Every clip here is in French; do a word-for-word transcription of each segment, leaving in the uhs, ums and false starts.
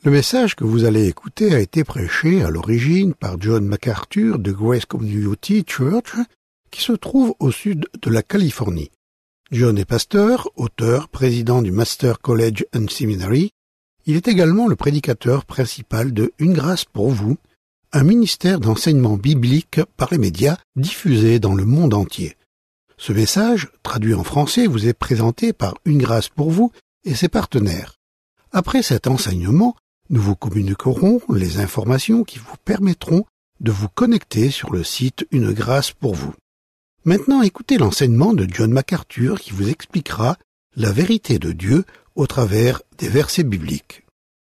Le message que vous allez écouter a été prêché à l'origine par John MacArthur de Grace Community Church, qui se trouve au sud de la Californie. John est pasteur, auteur, président du Master College and Seminary. Il est également le prédicateur principal de Une grâce pour vous, un ministère d'enseignement biblique par les médias diffusé dans le monde entier. Ce message, traduit en français, vous est présenté par Une grâce pour vous et ses partenaires. Après cet enseignement, nous vous communiquerons les informations qui vous permettront de vous connecter sur le site Une grâce pour vous. Maintenant, écoutez l'enseignement de John MacArthur qui vous expliquera la vérité de Dieu au travers des versets bibliques.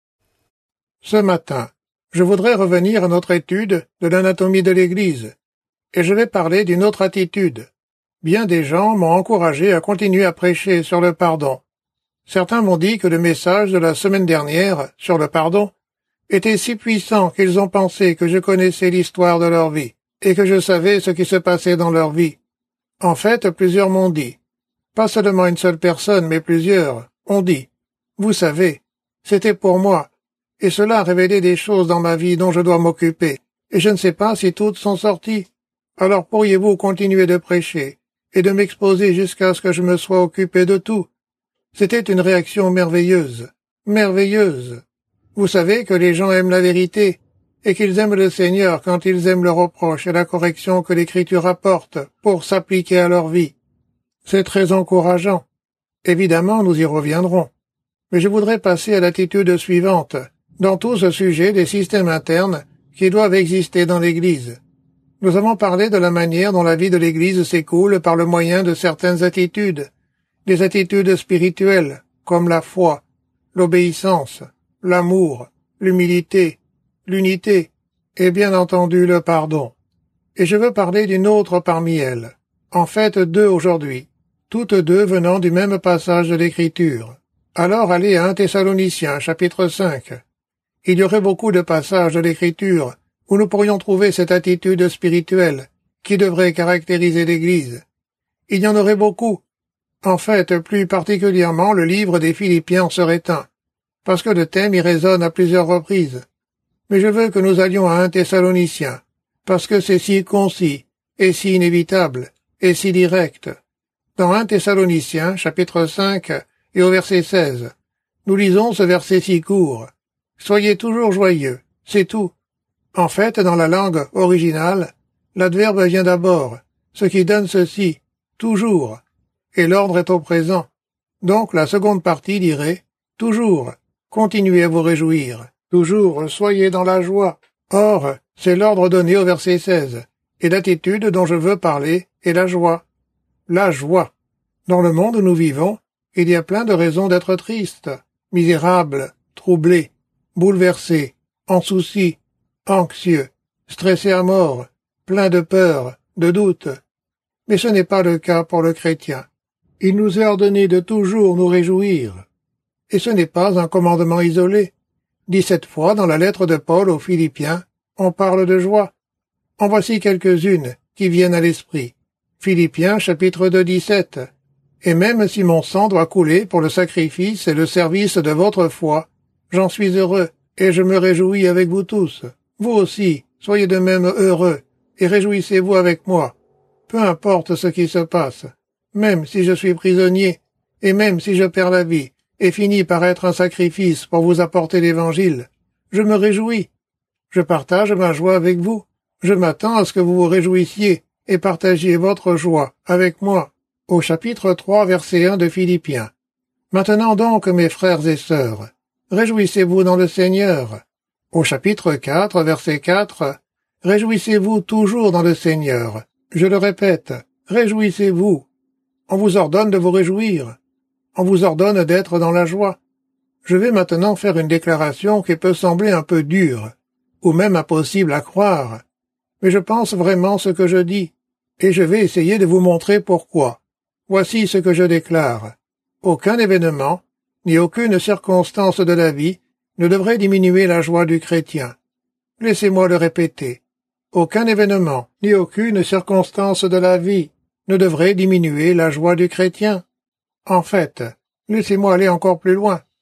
Ce matin, je voudrais revenir à notre étude de l'anatomie de l'Église, et je vais parler d'une autre attitude. Bien des gens m'ont encouragé à continuer à prêcher sur le pardon. Certains m'ont dit que le message de la semaine dernière sur le pardon était si puissant qu'ils ont pensé que je connaissais l'histoire de leur vie et que je savais ce qui se passait dans leur vie. En fait, plusieurs m'ont dit, pas seulement une seule personne, mais plusieurs, ont dit, vous savez, c'était pour moi, et cela a révélé des choses dans ma vie dont je dois m'occuper, et je ne sais pas si toutes sont sorties. Alors pourriez-vous continuer de prêcher et de m'exposer jusqu'à ce que je me sois occupé de tout? C'était une réaction merveilleuse, merveilleuse. Vous savez que les gens aiment la vérité, et qu'ils aiment le Seigneur quand ils aiment le reproche et la correction que l'Écriture apporte pour s'appliquer à leur vie. C'est très encourageant. Évidemment, nous y reviendrons. Mais je voudrais passer à l'attitude suivante, dans tout ce sujet des systèmes internes qui doivent exister dans l'Église. Nous avons parlé de la manière dont la vie de l'Église s'écoule par le moyen de certaines attitudes, des attitudes spirituelles, comme la foi, l'obéissance, l'amour, l'humilité, l'unité, et bien entendu le pardon. Et je veux parler d'une autre parmi elles, en fait deux aujourd'hui, toutes deux venant du même passage de l'Écriture. Alors allez à un Thessaloniciens, chapitre cinq. Il y aurait beaucoup de passages de l'Écriture où nous pourrions trouver cette attitude spirituelle qui devrait caractériser l'Église. Il y en aurait beaucoup. En fait, plus particulièrement, le livre des Philippiens serait un, parce que le thème y résonne à plusieurs reprises. Mais je veux que nous allions à un Thessaloniciens, parce que c'est si concis, et si inévitable, et si direct. Dans un Thessaloniciens, chapitre cinq, et au verset seize, nous lisons ce verset si court. « Soyez toujours joyeux », c'est tout. En fait, dans la langue originale, l'adverbe vient d'abord, ce qui donne ceci, « toujours », et l'ordre est au présent. Donc la seconde partie dirait « toujours », continuez à vous réjouir, toujours soyez dans la joie. Or, c'est l'ordre donné au verset seize, et l'attitude dont je veux parler est la joie. La joie. Dans le monde où nous vivons, il y a plein de raisons d'être triste, misérable, troublé, bouleversé, en souci, anxieux, stressé à mort, plein de peur, de doute. Mais ce n'est pas le cas pour le chrétien. Il nous est ordonné de toujours nous réjouir. Et ce n'est pas un commandement isolé. Dix-sept fois dans la lettre de Paul aux Philippiens, on parle de joie. En voici quelques-unes qui viennent à l'esprit. Philippiens chapitre deux, dix-sept. Et même si mon sang doit couler pour le sacrifice et le service de votre foi, j'en suis heureux, et je me réjouis avec vous tous. Vous aussi, soyez de même heureux, et réjouissez-vous avec moi. Peu importe ce qui se passe, même si je suis prisonnier, et même si je perds la vie, et finis par être un sacrifice pour vous apporter l'Évangile, je me réjouis. Je partage ma joie avec vous. Je m'attends à ce que vous vous réjouissiez et partagiez votre joie avec moi. Au chapitre trois, verset un de Philippiens. Maintenant donc, mes frères et sœurs, réjouissez-vous dans le Seigneur. Au chapitre quatre, verset quatre, réjouissez-vous toujours dans le Seigneur. Je le répète, réjouissez-vous. On vous ordonne de vous réjouir. On vous ordonne d'être dans la joie. Je vais maintenant faire une déclaration qui peut sembler un peu dure, ou même impossible à croire, mais je pense vraiment ce que je dis, et je vais essayer de vous montrer pourquoi. Voici ce que je déclare. Aucun événement, ni aucune circonstance de la vie ne devrait diminuer la joie du chrétien. Laissez-moi le répéter. Aucun événement, ni aucune circonstance de la vie ne devrait diminuer la joie du chrétien. En fait, laissez-moi aller encore plus loin.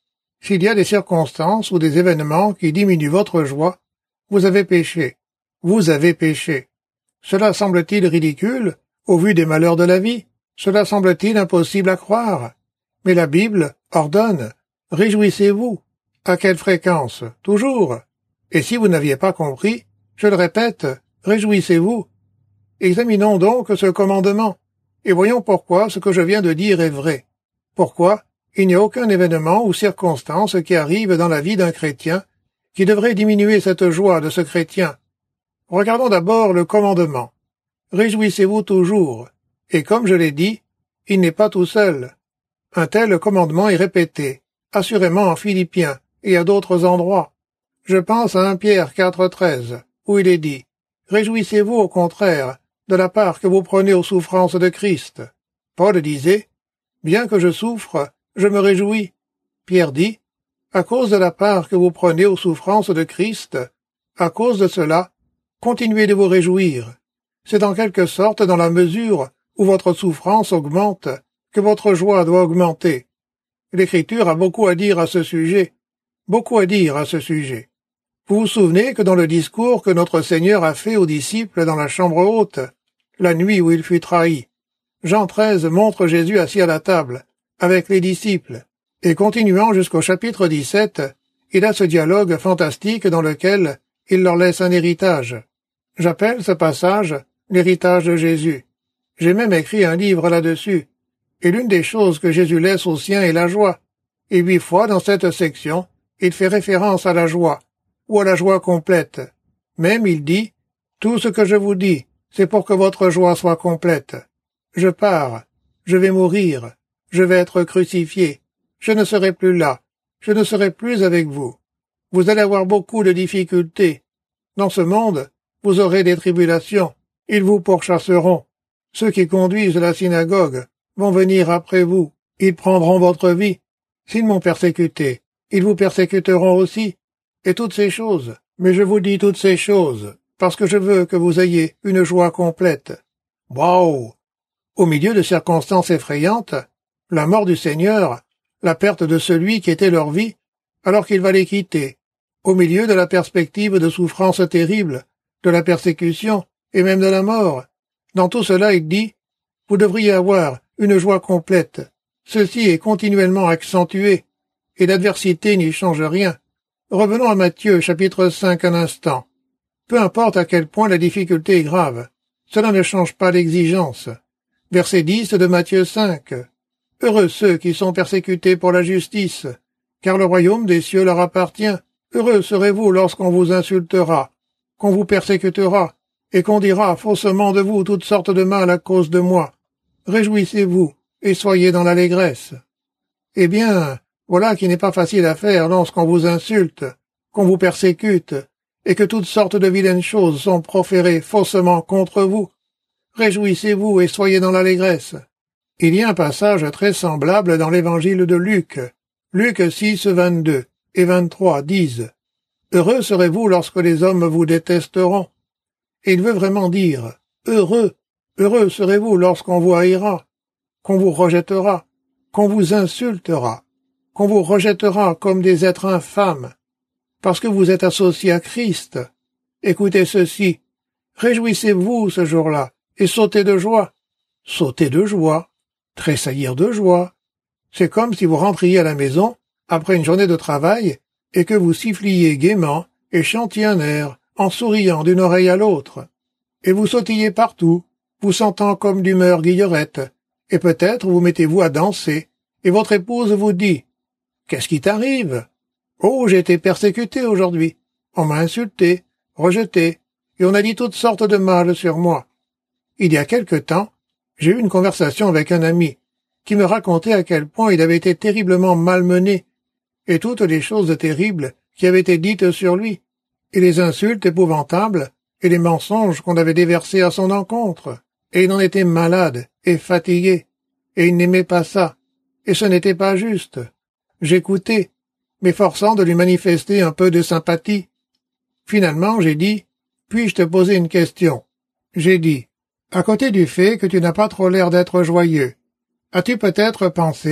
S'il y a des circonstances ou des événements qui diminuent votre joie, vous avez péché. Vous avez péché. Cela semble-t-il ridicule, au vu des malheurs de la vie? Cela semble-t-il impossible à croire? Mais la Bible ordonne « Réjouissez-vous ». À quelle fréquence? Toujours. Et si vous n'aviez pas compris, je le répète, réjouissez-vous. Examinons donc ce commandement, et voyons pourquoi ce que je viens de dire est vrai. Pourquoi il n'y a aucun événement ou circonstance qui arrive dans la vie d'un chrétien qui devrait diminuer cette joie de ce chrétien. Regardons d'abord le commandement. Réjouissez-vous toujours. Et comme je l'ai dit, il n'est pas tout seul. Un tel commandement est répété, assurément en Philippiens et à d'autres endroits. Je pense à un Pierre quatre treize, où il est dit « Réjouissez-vous au contraire de la part que vous prenez aux souffrances de Christ. » Paul disait « Bien que je souffre, je me réjouis. » Pierre dit « À cause de la part que vous prenez aux souffrances de Christ, à cause de cela, continuez de vous réjouir. C'est en quelque sorte dans la mesure où votre souffrance augmente que votre joie doit augmenter. » L'Écriture a beaucoup à dire à ce sujet, beaucoup à dire à ce sujet. Vous vous souvenez que dans le discours que notre Seigneur a fait aux disciples dans la chambre haute, la nuit où il fut trahi, Jean treize montre Jésus assis à la table, avec les disciples, et continuant jusqu'au chapitre dix-sept, il a ce dialogue fantastique dans lequel il leur laisse un héritage. J'appelle ce passage l'héritage de Jésus. J'ai même écrit un livre là-dessus, et l'une des choses que Jésus laisse aux siens est la joie, et huit fois dans cette section, il fait référence à la joie, ou à la joie complète. Même il dit, « Tout ce que je vous dis, c'est pour que votre joie soit complète. Je pars, je vais mourir, je vais être crucifié, je ne serai plus là, je ne serai plus avec vous. Vous allez avoir beaucoup de difficultés. Dans ce monde, vous aurez des tribulations, ils vous pourchasseront. Ceux qui conduisent la synagogue vont venir après vous, ils prendront votre vie. S'ils m'ont persécuté, ils vous persécuteront aussi. Et toutes ces choses, mais je vous dis toutes ces choses, parce que je veux que vous ayez une joie complète. » Waouh! Au milieu de circonstances effrayantes, la mort du Seigneur, la perte de celui qui était leur vie, alors qu'il va les quitter, au milieu de la perspective de souffrances terribles, de la persécution et même de la mort. Dans tout cela, il dit, « Vous devriez avoir une joie complète. Ceci est continuellement accentué, et l'adversité n'y change rien. » Revenons à Matthieu, chapitre cinq, un instant. Peu importe à quel point la difficulté est grave, cela ne change pas l'exigence. Verset dix de Matthieu cinq. « Heureux ceux qui sont persécutés pour la justice, car le royaume des cieux leur appartient. Heureux serez-vous lorsqu'on vous insultera, qu'on vous persécutera, et qu'on dira faussement de vous toutes sortes de mal à cause de moi. Réjouissez-vous, et soyez dans l'allégresse. » Eh bien, voilà qui n'est pas facile à faire lorsqu'on vous insulte, qu'on vous persécute, et que toutes sortes de vilaines choses sont proférées faussement contre vous. Réjouissez-vous et soyez dans l'allégresse. Il y a un passage très semblable dans l'évangile de Luc. Luc six, vingt-deux et vingt-trois disent « Heureux serez-vous lorsque les hommes vous détesteront. » Et il veut vraiment dire « Heureux, heureux serez-vous lorsqu'on vous haïra, qu'on vous rejettera, qu'on vous insultera, qu'on vous rejettera comme des êtres infâmes, parce que vous êtes associés à Christ. Écoutez ceci, réjouissez-vous ce jour-là, et sautez de joie. » Sauter de joie, tressaillir de joie. C'est comme si vous rentriez à la maison, après une journée de travail, et que vous siffliez gaiement et chantiez un air, en souriant d'une oreille à l'autre. Et vous sautillez partout, vous sentant comme d'humeur guillerette, et peut-être vous mettez-vous à danser, et votre épouse vous dit « Qu'est-ce qui t'arrive? Oh, j'ai été persécuté aujourd'hui. On m'a insulté, rejeté, et on a dit toutes sortes de mal sur moi. » Il y a quelque temps, j'ai eu une conversation avec un ami, qui me racontait à quel point il avait été terriblement malmené, et toutes les choses terribles qui avaient été dites sur lui, et les insultes épouvantables, et les mensonges qu'on avait déversés à son encontre, et il en était malade et fatigué, et il n'aimait pas ça, et ce n'était pas juste. J'écoutais, m'efforçant de lui manifester un peu de sympathie. Finalement, j'ai dit, « Puis-je te poser une question ?» J'ai dit, « À côté du fait que tu n'as pas trop l'air d'être joyeux, as-tu peut-être pensé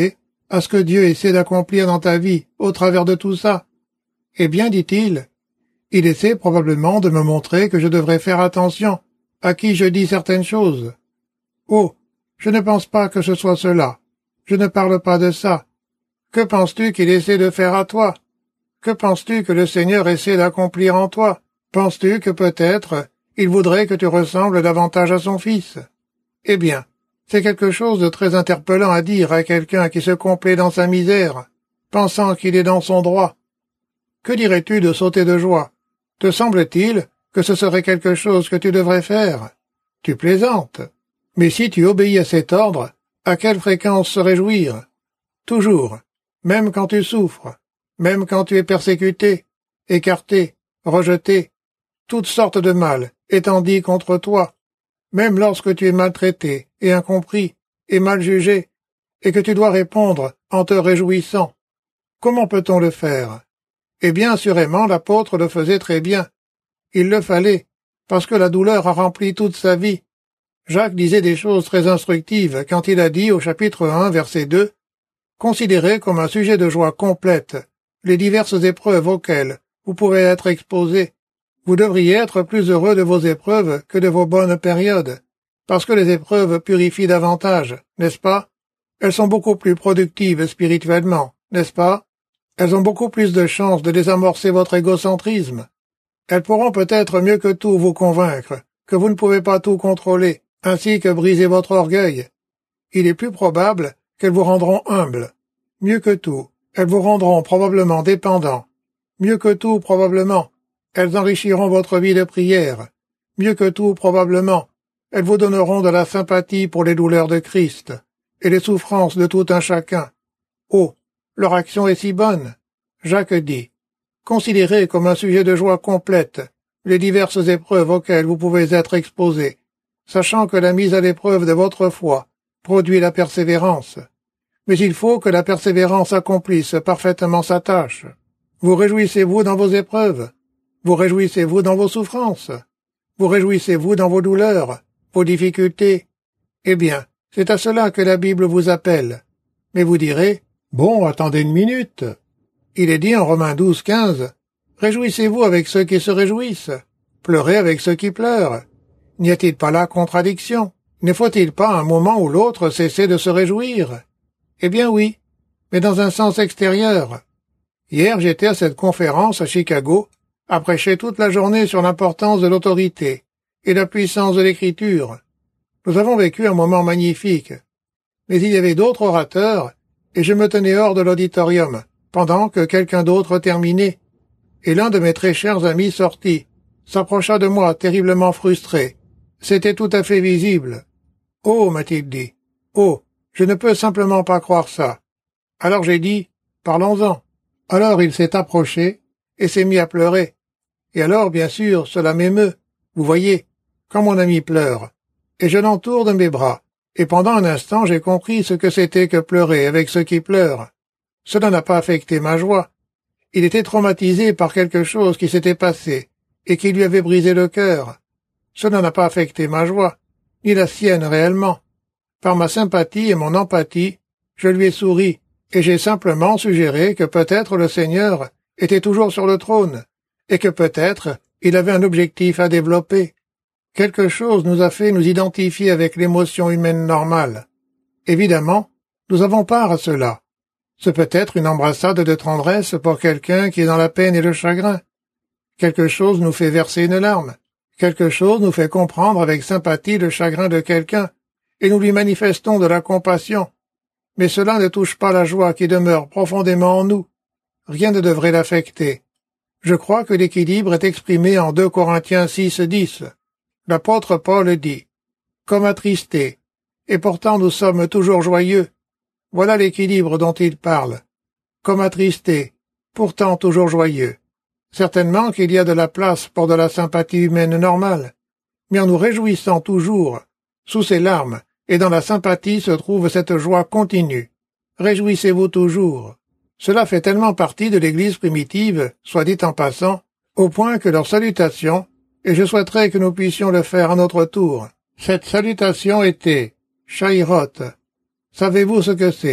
à ce que Dieu essaie d'accomplir dans ta vie au travers de tout ça? Eh bien, dit-il, il essaie probablement de me montrer que je devrais faire attention à qui je dis certaines choses. Oh, je ne pense pas que ce soit cela. Je ne parle pas de ça. Que penses-tu qu'il essaie de faire à toi? Que penses-tu que le Seigneur essaie d'accomplir en toi? Penses-tu que peut-être il voudrait que tu ressembles davantage à son Fils? Eh bien, c'est quelque chose de très interpellant à dire à quelqu'un qui se complaît dans sa misère, pensant qu'il est dans son droit. Que dirais-tu de sauter de joie? Te semble-t-il que ce serait quelque chose que tu devrais faire? Tu plaisantes. Mais si tu obéis à cet ordre, à quelle fréquence se réjouir? Toujours, même quand tu souffres, même quand tu es persécuté, écarté, rejeté, toutes sortes de mal étant dit contre toi, même lorsque tu es maltraité et incompris et mal jugé, et que tu dois répondre en te réjouissant. Comment peut-on le faire? Eh bien, assurément, l'apôtre le faisait très bien. Il le fallait, parce que la douleur a rempli toute sa vie. Jacques disait des choses très instructives quand il a dit au chapitre un, verset deux, « Considérez comme un sujet de joie complète les diverses épreuves auxquelles vous pouvez être exposés. Vous devriez être plus heureux de vos épreuves que de vos bonnes périodes, parce que les épreuves purifient davantage, n'est-ce pas? Elles sont beaucoup plus productives spirituellement, n'est-ce pas? Elles ont beaucoup plus de chances de désamorcer votre égocentrisme. Elles pourront peut-être mieux que tout vous convaincre que vous ne pouvez pas tout contrôler, ainsi que briser votre orgueil. Il est plus probable qu'elles vous rendront humble. Mieux que tout, elles vous rendront probablement dépendant. Mieux que tout, probablement, elles enrichiront votre vie de prière. Mieux que tout, probablement, elles vous donneront de la sympathie pour les douleurs de Christ et les souffrances de tout un chacun. Oh, leur action est si bonne. Jacques dit, « Considérez comme un sujet de joie complète les diverses épreuves auxquelles vous pouvez être exposés, sachant que la mise à l'épreuve de votre foi produit la persévérance. Mais il faut que la persévérance accomplisse parfaitement sa tâche. Vous réjouissez-vous dans vos épreuves? Vous réjouissez-vous dans vos souffrances? Vous réjouissez-vous dans vos douleurs, vos difficultés? Eh bien, c'est à cela que la Bible vous appelle. Mais vous direz, « Bon, attendez une minute. Il est dit en Romains douze, quinze, « Réjouissez-vous avec ceux qui se réjouissent, pleurez avec ceux qui pleurent. » N'y a-t-il pas là contradiction? Ne faut-il pas un moment ou l'autre cesser de se réjouir? Eh bien oui, mais dans un sens extérieur. Hier, j'étais à cette conférence à Chicago, à prêcher toute la journée sur l'importance de l'autorité et la puissance de l'écriture. Nous avons vécu un moment magnifique. Mais il y avait d'autres orateurs, et je me tenais hors de l'auditorium, pendant que quelqu'un d'autre terminait. Et l'un de mes très chers amis sortit, s'approcha de moi terriblement frustré. C'était tout à fait visible. « Oh, m'a-t-il dit, oh, je ne peux simplement pas croire ça. » Alors j'ai dit, « Parlons-en. » Alors il s'est approché et s'est mis à pleurer. Et alors, bien sûr, cela m'émeut. Vous voyez, quand mon ami pleure, et je l'entoure de mes bras, et pendant un instant j'ai compris ce que c'était que pleurer avec ceux qui pleurent. Cela n'a pas affecté ma joie. Il était traumatisé par quelque chose qui s'était passé, et qui lui avait brisé le cœur. Cela n'a pas affecté ma joie, ni la sienne réellement. Par ma sympathie et mon empathie, je lui ai souri, et j'ai simplement suggéré que peut-être le Seigneur était toujours sur le trône, et que peut-être il avait un objectif à développer. Quelque chose nous a fait nous identifier avec l'émotion humaine normale. Évidemment, nous avons part à cela. C'est peut-être une embrassade de tendresse pour quelqu'un qui est dans la peine et le chagrin. Quelque chose nous fait verser une larme. Quelque chose nous fait comprendre avec sympathie le chagrin de quelqu'un, et nous lui manifestons de la compassion. Mais cela ne touche pas la joie qui demeure profondément en nous. Rien ne devrait l'affecter. Je crois que l'équilibre est exprimé en deux Corinthiens six, dix. L'apôtre Paul dit, « Comme attristés, et pourtant nous sommes toujours joyeux. » Voilà l'équilibre dont il parle. Comme attristés, pourtant toujours joyeux. Certainement qu'il y a de la place pour de la sympathie humaine normale, mais en nous réjouissant toujours, sous ces larmes, et dans la sympathie se trouve cette joie continue. Réjouissez-vous toujours. Cela fait tellement partie de l'Église primitive, soit dit en passant, au point que leur salutation, et je souhaiterais que nous puissions le faire à notre tour, cette salutation était « Shairot ». Savez-vous ce que c'est?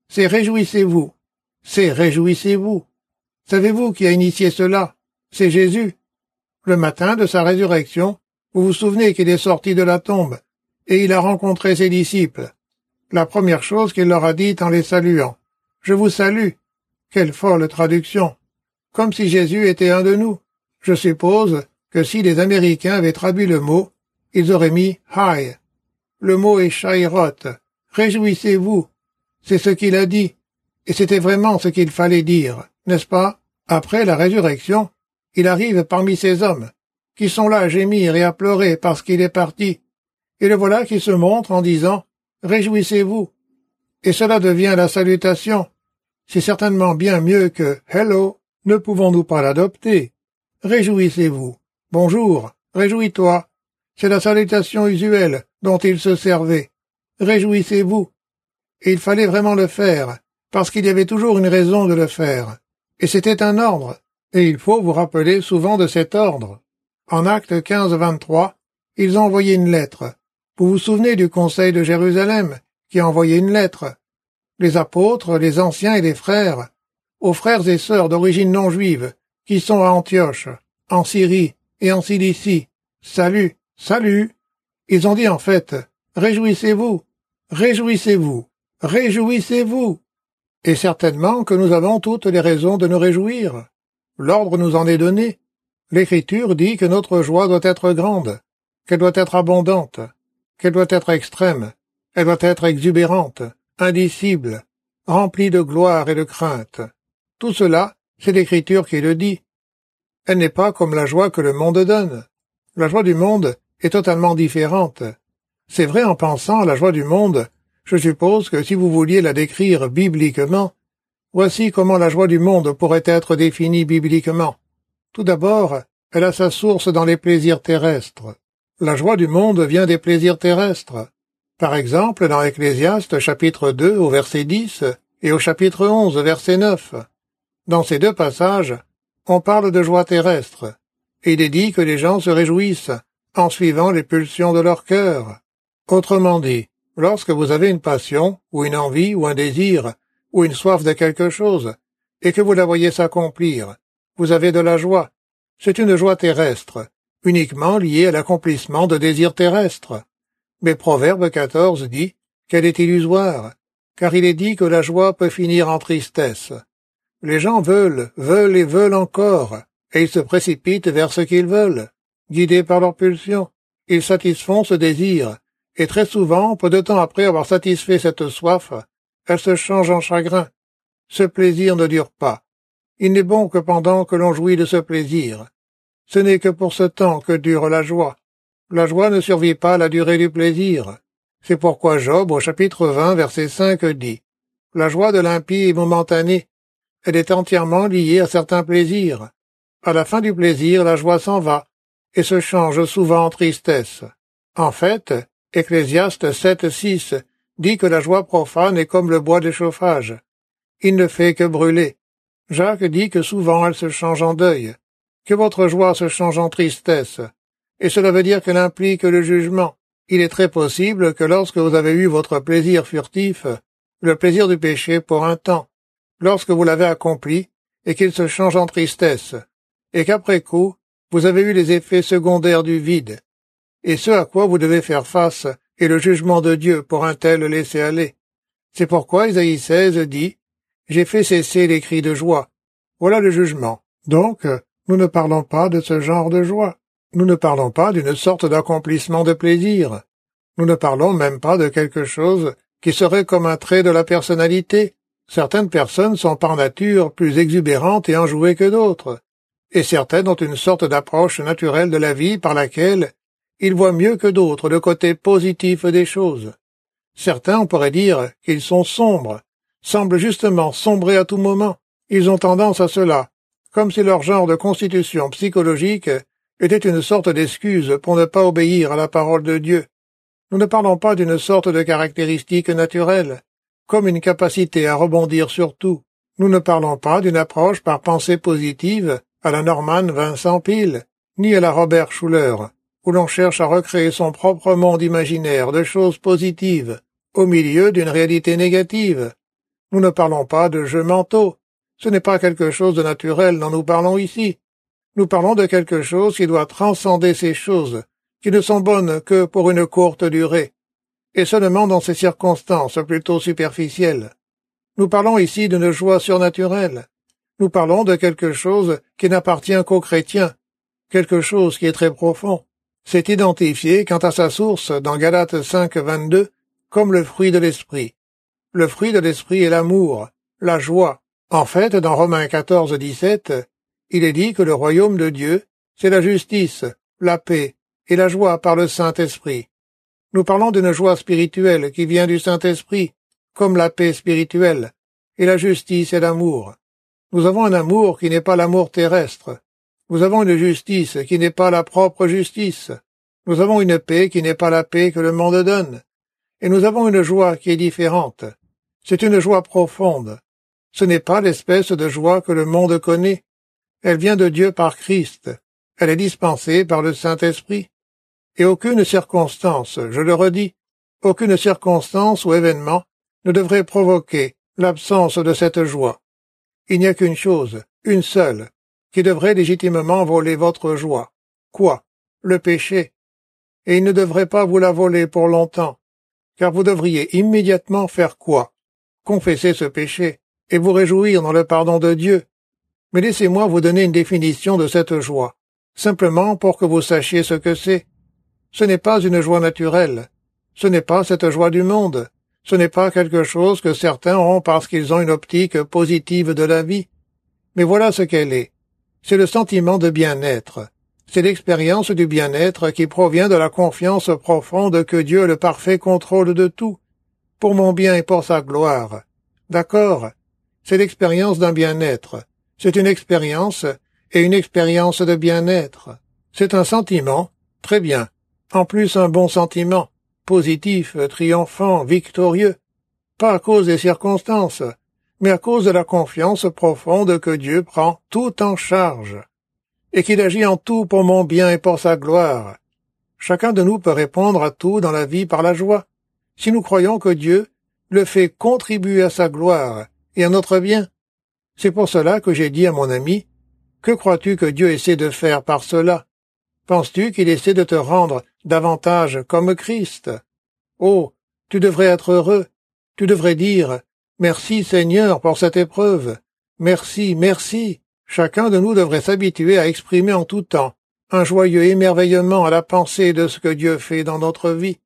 C'est réjouissez-vous. C'est réjouissez-vous. Savez-vous qui a initié cela? C'est Jésus. Le matin de sa résurrection, vous vous souvenez qu'il est sorti de la tombe, et il a rencontré ses disciples. La première chose qu'il leur a dite en les saluant, « Je vous salue ». Quelle folle traduction! Comme si Jésus était un de nous. Je suppose que si les Américains avaient traduit le mot, ils auraient mis « Hi ». Le mot est « Shairot ». Réjouissez-vous. C'est ce qu'il a dit. Et c'était vraiment ce qu'il fallait dire, n'est-ce pas? Après la résurrection, il arrive parmi ces hommes, qui sont là à gémir et à pleurer parce qu'il est parti. Et le voilà qui se montre en disant « Réjouissez-vous ». Et cela devient la salutation. C'est certainement bien mieux que « Hello ». Ne pouvons-nous pas l'adopter? Réjouissez-vous. Bonjour. Réjouis-toi. C'est la salutation usuelle dont il se servait. Réjouissez-vous. Et il fallait vraiment le faire, parce qu'il y avait toujours une raison de le faire. Et c'était un ordre. Et il faut vous rappeler souvent de cet ordre. En Actes quinze vingt-trois, ils ont envoyé une lettre. Vous vous souvenez du Conseil de Jérusalem, qui a envoyé une lettre? Les apôtres, les anciens et les frères, aux frères et sœurs d'origine non juive, qui sont à Antioche, en Syrie et en Cilicie. Salut, salut. Ils ont dit en fait, réjouissez-vous, réjouissez-vous, réjouissez-vous. Et certainement que nous avons toutes les raisons de nous réjouir. L'ordre nous en est donné. L'Écriture dit que notre joie doit être grande, qu'elle doit être abondante, qu'elle doit être extrême, elle doit être exubérante, indicible, remplie de gloire et de crainte. Tout cela, c'est l'Écriture qui le dit. Elle n'est pas comme la joie que le monde donne. La joie du monde est totalement différente. C'est vrai en pensant à la joie du monde, je suppose que si vous vouliez la décrire bibliquement, voici comment la joie du monde pourrait être définie bibliquement. Tout d'abord, elle a sa source dans les plaisirs terrestres. La joie du monde vient des plaisirs terrestres. Par exemple, dans Ecclésiaste chapitre deux au verset dix et au chapitre onze verset neuf. Dans ces deux passages, on parle de joie terrestre, et il est dit que les gens se réjouissent en suivant les pulsions de leur cœur. Autrement dit, lorsque vous avez une passion, ou une envie, ou un désir, ou une soif de quelque chose, et que vous la voyez s'accomplir, vous avez de la joie. C'est une joie terrestre, uniquement liée à l'accomplissement de désirs terrestres. Mais Proverbe quatorze dit qu'elle est illusoire, car il est dit que la joie peut finir en tristesse. Les gens veulent, veulent et veulent encore, et ils se précipitent vers ce qu'ils veulent. Guidés par leur pulsion, ils satisfont ce désir, et très souvent, peu de temps après avoir satisfait cette soif, elle se change en chagrin. Ce plaisir ne dure pas. Il n'est bon que pendant que l'on jouit de ce plaisir. Ce n'est que pour ce temps que dure la joie. La joie ne survit pas à la durée du plaisir. C'est pourquoi Job, au chapitre vingt, verset cinq, dit « La joie de l'impie est momentanée. Elle est entièrement liée à certains plaisirs. À la fin du plaisir, la joie s'en va, et se change souvent en tristesse. » En fait, Ecclésiaste sept, six dit que la joie profane est comme le bois de chauffage. Il ne fait que brûler. Jacques dit que souvent elle se change en deuil, que votre joie se change en tristesse, et cela veut dire qu'elle implique le jugement. Il est très possible que lorsque vous avez eu votre plaisir furtif, le plaisir du péché pour un temps, lorsque vous l'avez accompli, et qu'il se change en tristesse, et qu'après coup, vous avez eu les effets secondaires du vide, et ce à quoi vous devez faire face est le jugement de Dieu pour un tel laisser-aller. C'est pourquoi Isaïe seize dit « J'ai fait cesser les cris de joie ». Voilà le jugement. Donc, nous ne parlons pas de ce genre de joie. Nous ne parlons pas d'une sorte d'accomplissement de plaisir. Nous ne parlons même pas de quelque chose qui serait comme un trait de la personnalité. Certaines personnes sont par nature plus exubérantes et enjouées que d'autres, et certaines ont une sorte d'approche naturelle de la vie par laquelle ils voient mieux que d'autres le côté positif des choses. Certains, on pourrait dire qu'ils sont sombres, semblent justement sombrer à tout moment. Ils ont tendance à cela, comme si leur genre de constitution psychologique était une sorte d'excuse pour ne pas obéir à la parole de Dieu. Nous ne parlons pas d'une sorte de caractéristique naturelle, comme une capacité à rebondir sur tout. Nous ne parlons pas d'une approche par pensée positive à la Norman Vincent Peale, ni à la Robert Schuller, où l'on cherche à recréer son propre monde imaginaire de choses positives, au milieu d'une réalité négative. Nous ne parlons pas de jeux mentaux. Ce n'est pas quelque chose de naturel dont nous parlons ici. Nous parlons de quelque chose qui doit transcender ces choses, qui ne sont bonnes que pour une courte durée, et seulement dans ces circonstances plutôt superficielles. Nous parlons ici d'une joie surnaturelle. Nous parlons de quelque chose qui n'appartient qu'aux chrétiens, quelque chose qui est très profond. C'est identifié quant à sa source dans Galates cinq, vingt-deux comme le fruit de l'esprit. Le fruit de l'esprit est l'amour, la joie. En fait, dans Romains quatorze, dix-sept, il est dit que le royaume de Dieu, c'est la justice, la paix et la joie par le Saint-Esprit. Nous parlons d'une joie spirituelle qui vient du Saint-Esprit, comme la paix spirituelle, et la justice et l'amour. Nous avons un amour qui n'est pas l'amour terrestre. Nous avons une justice qui n'est pas la propre justice. Nous avons une paix qui n'est pas la paix que le monde donne. Et nous avons une joie qui est différente. C'est une joie profonde. Ce n'est pas l'espèce de joie que le monde connaît. Elle vient de Dieu par Christ. Elle est dispensée par le Saint-Esprit. Et aucune circonstance, je le redis, aucune circonstance ou événement ne devrait provoquer l'absence de cette joie. Il n'y a qu'une chose, une seule, qui devrait légitimement voler votre joie. Quoi? Le péché. Et il ne devrait pas vous la voler pour longtemps, car vous devriez immédiatement faire quoi? Confesser ce péché, et vous réjouir dans le pardon de Dieu. Mais laissez-moi vous donner une définition de cette joie, simplement pour que vous sachiez ce que c'est. Ce n'est pas une joie naturelle, ce n'est pas cette joie du monde, ce n'est pas quelque chose que certains ont parce qu'ils ont une optique positive de la vie. Mais voilà ce qu'elle est. C'est le sentiment de bien-être. C'est l'expérience du bien-être qui provient de la confiance profonde que Dieu a le parfait contrôle de tout, pour mon bien et pour sa gloire. D'accord? C'est l'expérience d'un bien-être. C'est une expérience et une expérience de bien-être. C'est un sentiment, très bien. En plus un bon sentiment, positif, triomphant, victorieux. Pas à cause des circonstances, mais à cause de la confiance profonde que Dieu prend tout en charge, et qu'il agit en tout pour mon bien et pour sa gloire. Chacun de nous peut répondre à tout dans la vie par la joie, si nous croyons que Dieu le fait contribuer à sa gloire et à notre bien. C'est pour cela que j'ai dit à mon ami, « Que crois-tu que Dieu essaie de faire par cela? Penses-tu qu'il essaie de te rendre davantage comme Christ? Oh, tu devrais être heureux, tu devrais dire, « Merci Seigneur pour cette épreuve, merci, merci ». Chacun de nous devrait s'habituer à exprimer en tout temps un joyeux émerveillement à la pensée de ce que Dieu fait dans notre vie.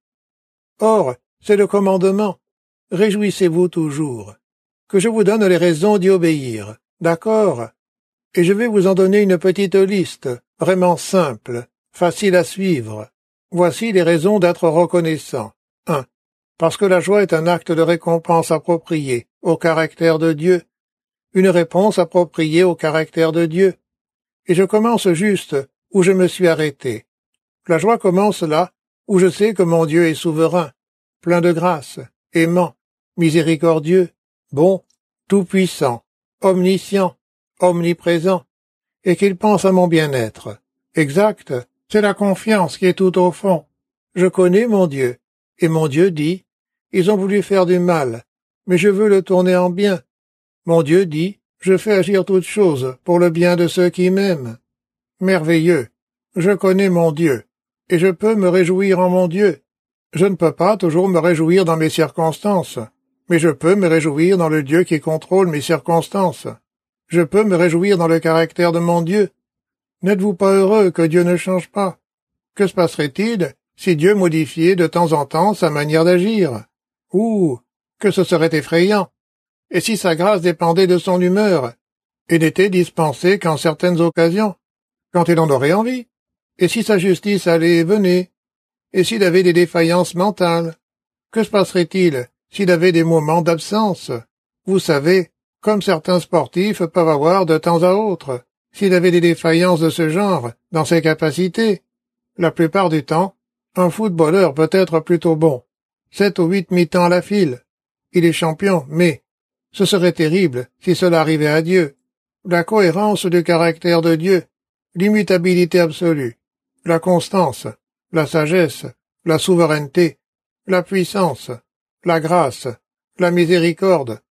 Or, c'est le commandement. Réjouissez-vous toujours. Que je vous donne les raisons d'y obéir. D'accord? Et je vais vous en donner une petite liste, vraiment simple, facile à suivre. Voici les raisons d'être reconnaissant. un. Parce que la joie est un acte de récompense approprié au caractère de Dieu. Une réponse appropriée au caractère de Dieu. Et je commence juste où je me suis arrêté. La joie commence là où je sais que mon Dieu est souverain, plein de grâce, aimant, miséricordieux, bon, tout-puissant, omniscient, omniprésent, et qu'il pense à mon bien-être. Exact, c'est la confiance qui est tout au fond. Je connais mon Dieu, et mon Dieu dit, « Ils ont voulu faire du mal, mais je veux le tourner en bien. » Mon Dieu dit, « Je fais agir toutes choses pour le bien de ceux qui m'aiment. » Merveilleux, je connais mon Dieu, et je peux me réjouir en mon Dieu. Je ne peux pas toujours me réjouir dans mes circonstances, mais je peux me réjouir dans le Dieu qui contrôle mes circonstances. Je peux me réjouir dans le caractère de mon Dieu. N'êtes-vous pas heureux que Dieu ne change pas? Que se passerait-il si Dieu modifiait de temps en temps sa manière d'agir? Ouh, que ce serait effrayant! Et si sa grâce dépendait de son humeur, et n'était dispensée qu'en certaines occasions, quand il en aurait envie? Et si sa justice allait et venait? Et s'il avait des défaillances mentales? Que se passerait-il s'il avait des moments d'absence? Vous savez, comme certains sportifs peuvent avoir de temps à autre, s'il avait des défaillances de ce genre dans ses capacités. La plupart du temps, un footballeur peut être plutôt bon, sept ou huit mi-temps à la file. Il est champion, mais ce serait terrible si cela arrivait à Dieu. La cohérence du caractère de Dieu, l'immutabilité absolue, la constance, la sagesse, la souveraineté, la puissance, la grâce, la miséricorde,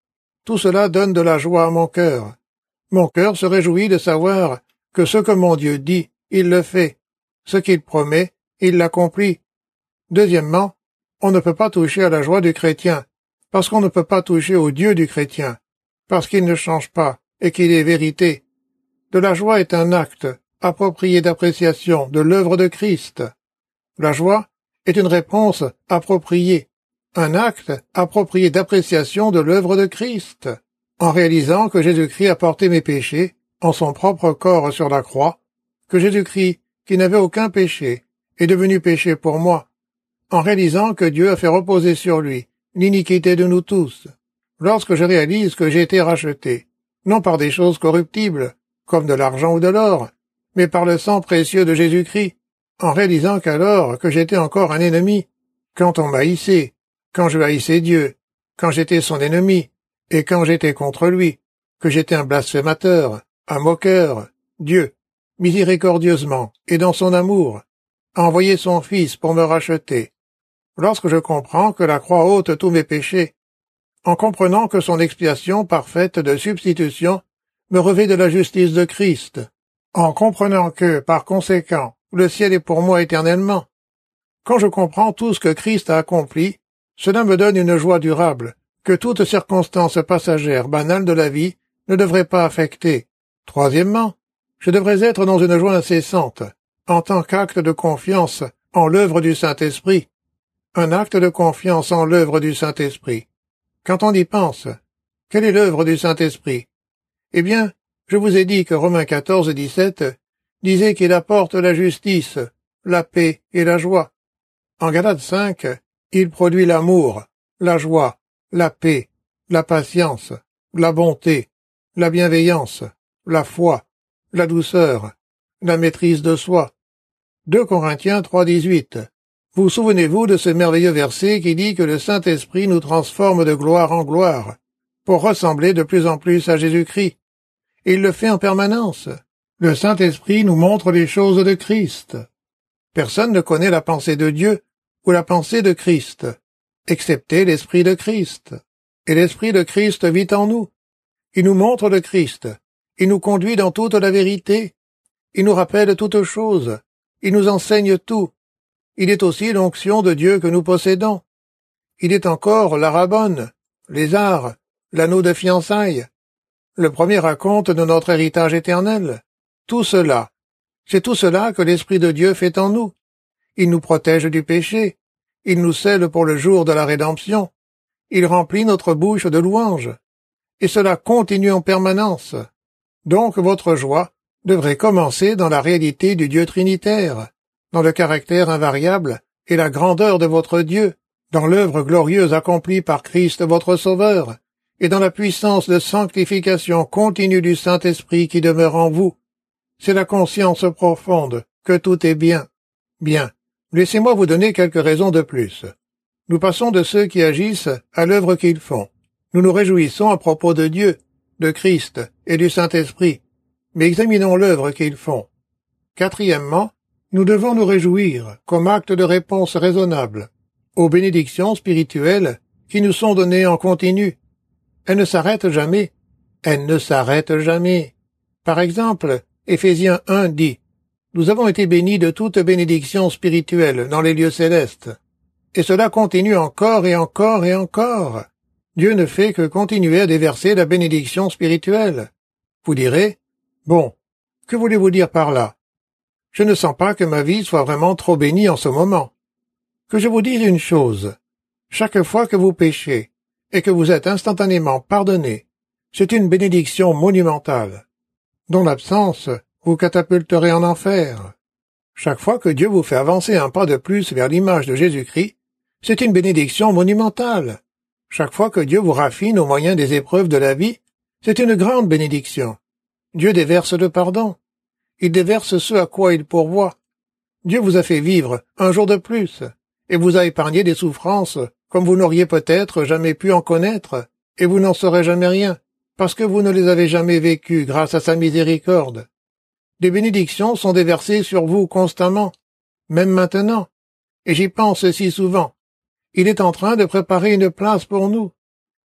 tout cela donne de la joie à mon cœur. Mon cœur se réjouit de savoir que ce que mon Dieu dit, il le fait. Ce qu'il promet, il l'accomplit. Deuxièmement, on ne peut pas toucher à la joie du chrétien, parce qu'on ne peut pas toucher au Dieu du chrétien, parce qu'il ne change pas et qu'il est vérité. De la joie est un acte approprié d'appréciation de l'œuvre de Christ. La joie est une réponse appropriée, un acte approprié d'appréciation de l'œuvre de Christ. En réalisant que Jésus-Christ a porté mes péchés en son propre corps sur la croix, que Jésus-Christ, qui n'avait aucun péché, est devenu péché pour moi, en réalisant que Dieu a fait reposer sur lui l'iniquité de nous tous. Lorsque je réalise que j'ai été racheté, non par des choses corruptibles, comme de l'argent ou de l'or, mais par le sang précieux de Jésus-Christ, en réalisant qu'alors que j'étais encore un ennemi, quand on m'haïssait, quand je haïssais Dieu, quand j'étais son ennemi, et quand j'étais contre lui, que j'étais un blasphémateur, un moqueur, Dieu, miséricordieusement et dans son amour, a envoyé son Fils pour me racheter. Lorsque je comprends que la croix ôte tous mes péchés, en comprenant que son expiation parfaite de substitution me revêt de la justice de Christ, en comprenant que, par conséquent, le ciel est pour moi éternellement. Quand je comprends tout ce que Christ a accompli, cela me donne une joie durable, que toute circonstance passagère banale de la vie ne devrait pas affecter. Troisièmement, je devrais être dans une joie incessante, en tant qu'acte de confiance en l'œuvre du Saint-Esprit. Un acte de confiance en l'œuvre du Saint-Esprit. Quand on y pense, quelle est l'œuvre du Saint-Esprit? Eh bien, je vous ai dit que Romains quatorze, dix-sept disait qu'il apporte la justice, la paix et la joie. En Galates cinq, il produit l'amour, la joie, la paix, la patience, la bonté, la bienveillance, la foi, la douceur, la maîtrise de soi. deux Corinthiens trois, dix-huit. Vous souvenez-vous de ce merveilleux verset qui dit que le Saint-Esprit nous transforme de gloire en gloire, pour ressembler de plus en plus à Jésus-Christ. Et il le fait en permanence. Le Saint-Esprit nous montre les choses de Christ. Personne ne connaît la pensée de Dieu ou la pensée de Christ, excepté l'Esprit de Christ. Et l'Esprit de Christ vit en nous. Il nous montre le Christ. Il nous conduit dans toute la vérité. Il nous rappelle toutes choses. Il nous enseigne tout. Il est aussi l'onction de Dieu que nous possédons. Il est encore la rabbonne, les arts, l'anneau de fiançailles. Le premier raconte de notre héritage éternel. Tout cela, c'est tout cela que l'Esprit de Dieu fait en nous. Il nous protège du péché. Il nous scelle pour le jour de la rédemption. Il remplit notre bouche de louanges. Et cela continue en permanence. Donc votre joie devrait commencer dans la réalité du Dieu trinitaire, dans le caractère invariable et la grandeur de votre Dieu, dans l'œuvre glorieuse accomplie par Christ votre Sauveur, et dans la puissance de sanctification continue du Saint-Esprit qui demeure en vous. C'est la conscience profonde que tout est bien. Bien. Laissez-moi vous donner quelques raisons de plus. Nous passons de ceux qui agissent à l'œuvre qu'ils font. Nous nous réjouissons à propos de Dieu, de Christ et du Saint-Esprit, mais examinons l'œuvre qu'ils font. Quatrièmement, nous devons nous réjouir, comme acte de réponse raisonnable, aux bénédictions spirituelles qui nous sont données en continu. Elles ne s'arrêtent jamais. Elles ne s'arrêtent jamais. Par exemple, Éphésiens un dit « Nous avons été bénis de toute bénédiction spirituelle dans les lieux célestes. » Et cela continue encore et encore et encore. Dieu ne fait que continuer à déverser la bénédiction spirituelle. Vous direz « Bon, que voulez-vous dire par là? Je ne sens pas que ma vie soit vraiment trop bénie en ce moment. » Que je vous dise une chose. Chaque fois que vous péchez, et que vous êtes instantanément pardonné, c'est une bénédiction monumentale, dont l'absence vous catapulterait en enfer. Chaque fois que Dieu vous fait avancer un pas de plus vers l'image de Jésus-Christ, c'est une bénédiction monumentale. Chaque fois que Dieu vous raffine au moyen des épreuves de la vie, c'est une grande bénédiction. Dieu déverse le pardon. Il déverse ce à quoi il pourvoit. Dieu vous a fait vivre un jour de plus, et vous a épargné des souffrances comme vous n'auriez peut-être jamais pu en connaître, et vous n'en saurez jamais rien, parce que vous ne les avez jamais vécues grâce à sa miséricorde. Des bénédictions sont déversées sur vous constamment, même maintenant, et j'y pense si souvent. Il est en train de préparer une place pour nous.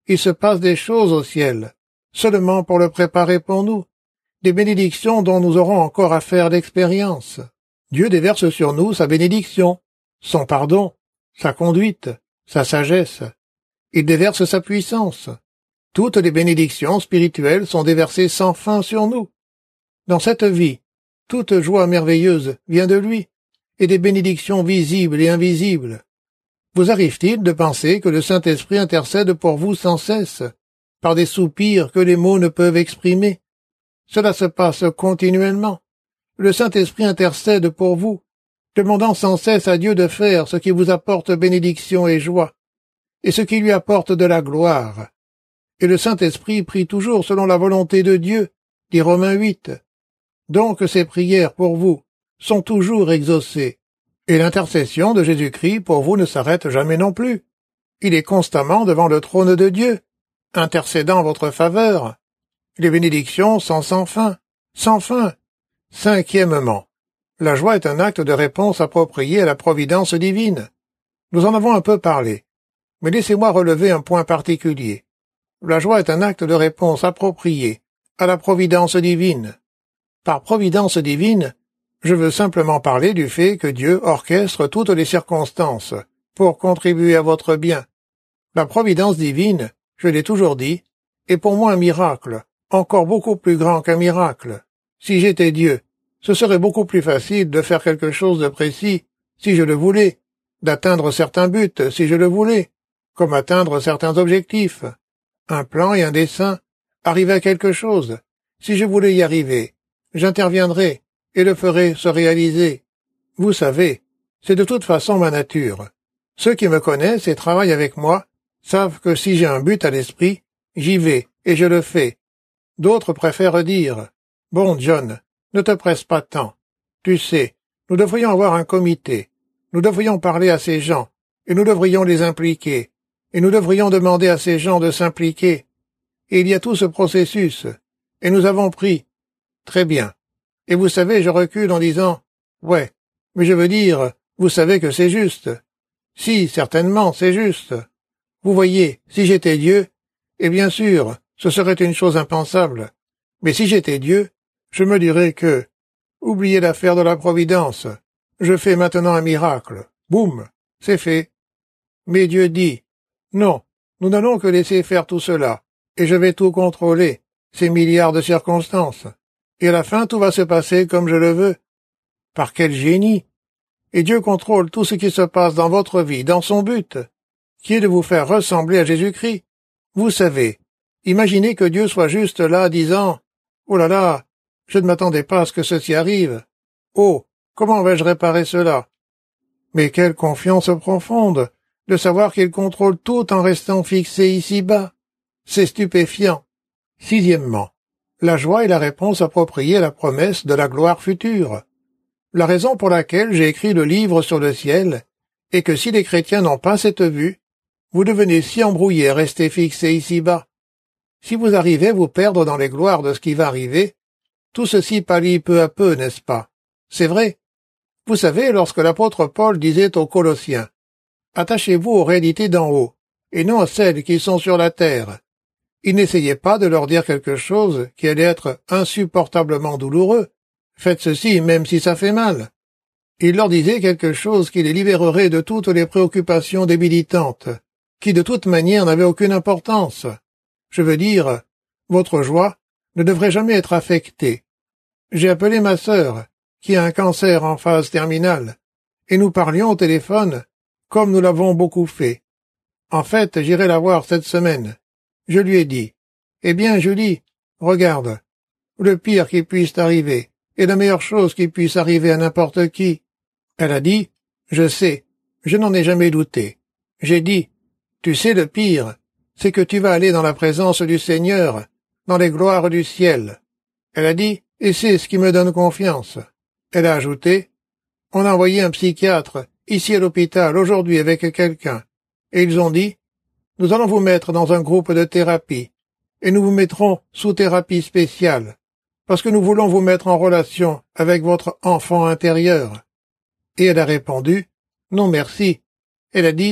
Il se passe des choses au ciel, seulement pour le préparer pour nous, des bénédictions dont nous aurons encore à faire l'expérience. Dieu déverse sur nous sa bénédiction, son pardon, sa conduite, sa sagesse. Il déverse sa puissance. Toutes les bénédictions spirituelles sont déversées sans fin sur nous. Dans cette vie, toute joie merveilleuse vient de lui, et des bénédictions visibles et invisibles. Vous arrive-t-il de penser que le Saint-Esprit intercède pour vous sans cesse, par des soupirs que les mots ne peuvent exprimer? Cela se passe continuellement. Le Saint-Esprit intercède pour vous, demandant sans cesse à Dieu de faire ce qui vous apporte bénédiction et joie, et ce qui lui apporte de la gloire. Et le Saint-Esprit prie toujours selon la volonté de Dieu, dit Romains huit. Donc ces prières pour vous sont toujours exaucées, et l'intercession de Jésus-Christ pour vous ne s'arrête jamais non plus. Il est constamment devant le trône de Dieu, intercédant en votre faveur. Les bénédictions sont sans fin, sans fin. Cinquièmement, la joie est un acte de réponse approprié à la providence divine. Nous en avons un peu parlé, mais laissez-moi relever un point particulier. La joie est un acte de réponse approprié à la providence divine. Par providence divine, je veux simplement parler du fait que Dieu orchestre toutes les circonstances pour contribuer à votre bien. La providence divine, je l'ai toujours dit, est pour moi un miracle, encore beaucoup plus grand qu'un miracle. Si j'étais Dieu, ce serait beaucoup plus facile de faire quelque chose de précis, si je le voulais, d'atteindre certains buts, si je le voulais, comme atteindre certains objectifs. Un plan et un dessein, arriver à quelque chose. Si je voulais y arriver, j'interviendrais et le ferais se réaliser. Vous savez, c'est de toute façon ma nature. Ceux qui me connaissent et travaillent avec moi savent que si j'ai un but à l'esprit, j'y vais et je le fais. D'autres préfèrent dire « Bon, John, ne te presse pas tant. Tu sais, nous devrions avoir un comité. Nous devrions parler à ces gens, et nous devrions les impliquer. Et nous devrions demander à ces gens de s'impliquer. Et il y a tout ce processus. Et nous avons pris. Très bien. Et vous savez, je recule en disant « Ouais, mais je veux dire, vous savez que c'est juste. » Si, certainement, c'est juste. Vous voyez, si j'étais Dieu, et bien sûr, ce serait une chose impensable. Mais si j'étais Dieu, je me dirais que, oubliez l'affaire de la providence. Je fais maintenant un miracle. Boum, c'est fait. Mais Dieu dit, non, nous n'allons que laisser faire tout cela, et je vais tout contrôler, ces milliards de circonstances. Et à la fin, tout va se passer comme je le veux. Par quel génie! Et Dieu contrôle tout ce qui se passe dans votre vie, dans son but, qui est de vous faire ressembler à Jésus-Christ. Vous savez, imaginez que Dieu soit juste là, disant, « Oh là là, je ne m'attendais pas à ce que ceci arrive. Oh, comment vais-je réparer cela ?» Mais quelle confiance profonde de savoir qu'il contrôle tout en restant fixé ici-bas. C'est stupéfiant. Sixièmement, la joie est la réponse appropriée à la promesse de la gloire future. La raison pour laquelle j'ai écrit le livre sur le ciel est que si les chrétiens n'ont pas cette vue, vous devenez si embrouillés à rester fixés ici-bas. Si vous arrivez à vous perdre dans les gloires de ce qui va arriver, tout ceci pâlit peu à peu, n'est-ce pas? C'est vrai. Vous savez, lorsque l'apôtre Paul disait aux Colossiens, « Attachez-vous aux réalités d'en haut, et non à celles qui sont sur la terre », il n'essayait pas de leur dire quelque chose qui allait être insupportablement douloureux. Faites ceci même si ça fait mal. Il leur disait quelque chose qui les libérerait de toutes les préoccupations débilitantes, qui de toute manière n'avaient aucune importance. Je veux dire, votre joie ne devrait jamais être affectée. J'ai appelé ma sœur, qui a un cancer en phase terminale, et nous parlions au téléphone, comme nous l'avons beaucoup fait. En fait, j'irai la voir cette semaine. Je lui ai dit, « Eh bien, Julie, regarde, le pire qui puisse t'arriver est la meilleure chose qui puisse arriver à n'importe qui. » Elle a dit, « Je sais, je n'en ai jamais douté. » J'ai dit, « Tu sais le pire, c'est que tu vas aller dans la présence du Seigneur, dans les gloires du ciel. » Elle a dit, « Et c'est ce qui me donne confiance. » Elle a ajouté, « On a envoyé un psychiatre ici à l'hôpital aujourd'hui avec quelqu'un, et ils ont dit, « Nous allons vous mettre dans un groupe de thérapie, et nous vous mettrons sous thérapie spéciale, parce que nous voulons vous mettre en relation avec votre enfant intérieur. » Et elle a répondu, « Non merci. » Elle a dit,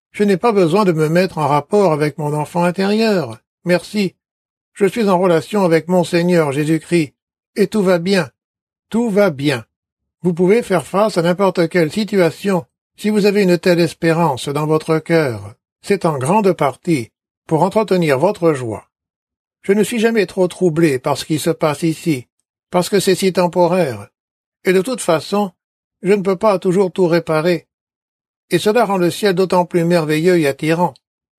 Je n'ai pas besoin de me mettre en rapport avec mon enfant intérieur. Merci. Je suis en relation avec mon Seigneur Jésus-Christ, et tout va bien. Tout va bien. Vous pouvez faire face à n'importe quelle situation si vous avez une telle espérance dans votre cœur. C'est en grande partie pour entretenir votre joie. Je ne suis jamais trop troublé par ce qui se passe ici, parce que c'est si temporaire. Et de toute façon, je ne peux pas toujours tout réparer. Et cela rend le ciel d'autant plus merveilleux et attirant.